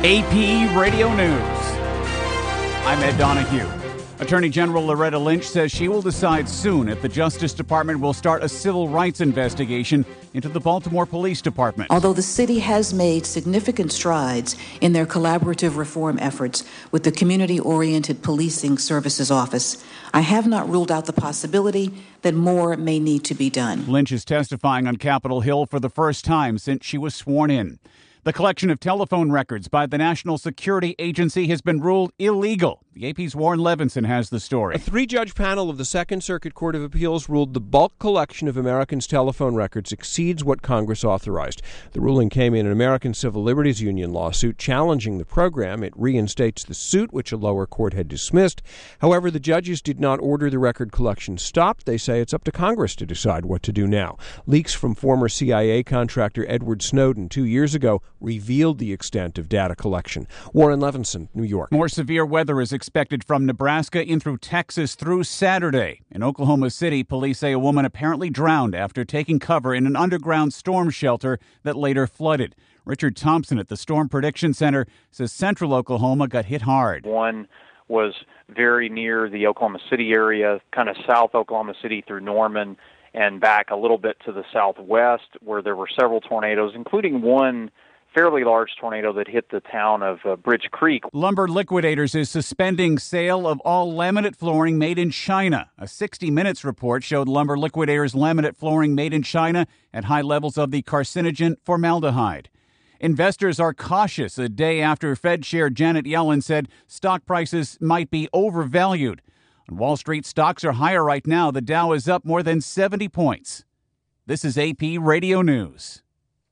AP Radio News. I'm Ed Donahue. Attorney General Loretta Lynch says she will decide soon if the Justice Department will start a civil rights investigation into the Baltimore Police Department. Although the city has made significant strides in their collaborative reform efforts with the Community-Oriented Policing Services Office, I have not ruled out the possibility that more may need to be done. Lynch is testifying on Capitol Hill for the first time since she was sworn in. The collection of telephone records by the National Security Agency has been ruled illegal. The AP's Warren Levinson has the story. A three-judge panel of the Second Circuit Court of Appeals ruled the bulk collection of Americans' telephone records exceeds what Congress authorized. The ruling came in an American Civil Liberties Union lawsuit challenging the program. It reinstates the suit, which a lower court had dismissed. However, the judges did not order the record collection stopped. They say it's up to Congress to decide what to do now. Leaks from former CIA contractor Edward Snowden 2 years ago revealed the extent of data collection. Warren Levinson, New York. More severe weather is expected from Nebraska in through Texas through Saturday. In Oklahoma City, police say a woman apparently drowned after taking cover in an underground storm shelter that later flooded. Richard Thompson at the Storm Prediction Center says central Oklahoma got hit hard. One was very near the Oklahoma City area, kind of south Oklahoma City through Norman and back a little bit to the southwest, where there were several tornadoes, including one fairly large tornado that hit the town of Bridge Creek. Lumber Liquidators is suspending sale of all laminate flooring made in China. A 60 Minutes report showed Lumber Liquidators' laminate flooring made in China at high levels of the carcinogen formaldehyde. Investors are cautious a day after Fed Chair Janet Yellen said stock prices might be overvalued. On Wall Street, stocks are higher right now. The Dow is up more than 70 points. This is AP Radio News.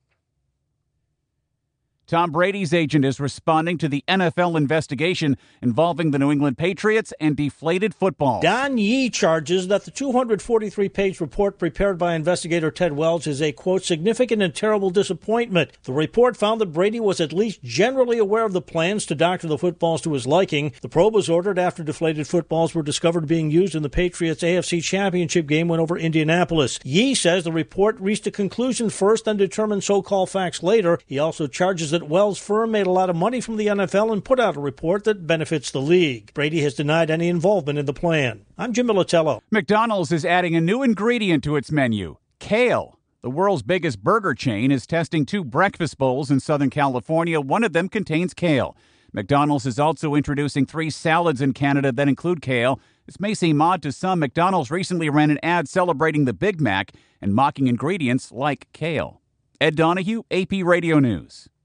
Tom Brady's agent is responding to the NFL investigation involving the New England Patriots and deflated footballs. Don Yee charges that the 243-page report prepared by investigator Ted Wells is a, quote, significant and terrible disappointment. The report found that Brady was at least generally aware of the plans to doctor the footballs to his liking. The probe was ordered after deflated footballs were discovered being used in the Patriots' AFC Championship game win over Indianapolis. Yee says the report reached a conclusion first and determined so-called facts later. He also charges that Wells' firm made a lot of money from the NFL and put out a report that benefits the league. Brady has denied any involvement in the plan. I'm Jim Militello. McDonald's is adding a new ingredient to its menu, kale. The world's biggest burger chain is testing 2 breakfast bowls in Southern California. One of them contains kale. McDonald's is also introducing 3 salads in Canada that include kale. This may seem odd to some. McDonald's recently ran an ad celebrating the Big Mac and mocking ingredients like kale. Ed Donahue, AP Radio News.